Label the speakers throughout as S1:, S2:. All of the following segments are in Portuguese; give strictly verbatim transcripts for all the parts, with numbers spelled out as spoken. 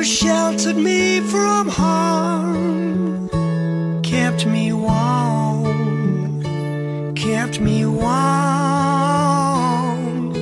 S1: You sheltered me from harm, kept me warm, kept me warm.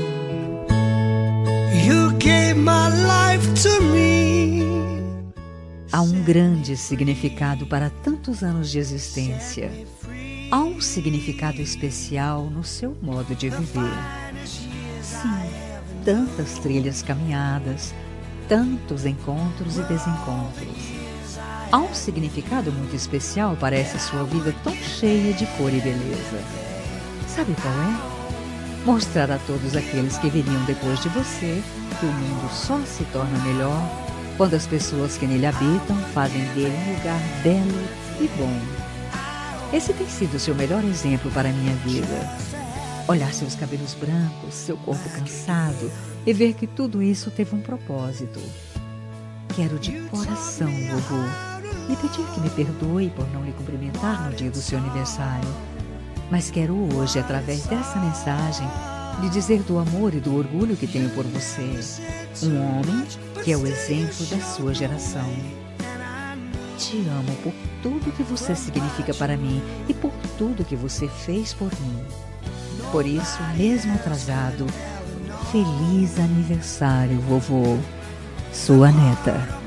S1: You gave my life to me.
S2: Há um grande significado para tantos anos de existência. Há um significado especial no seu modo de viver. Sim, tantas trilhas caminhadas, tantos encontros e desencontros. Há um significado muito especial para essa sua vida tão cheia de cor e beleza. Sabe qual é? Mostrar a todos aqueles que viriam depois de você que o mundo só se torna melhor quando as pessoas que nele habitam fazem dele um lugar belo e bom. Esse tem sido o seu melhor exemplo para a minha vida. Olhar seus cabelos brancos, seu corpo cansado e ver que tudo isso teve um propósito. Quero de coração, vovô, lhe pedir que me perdoe por não lhe cumprimentar no dia do seu aniversário. Mas quero hoje, através dessa mensagem, lhe dizer do amor e do orgulho que tenho por você. Um homem que é o exemplo da sua geração. Te amo por tudo que você significa para mim e por tudo que você fez por mim. Por isso, mesmo atrasado, feliz aniversário, vovô. Sua neta.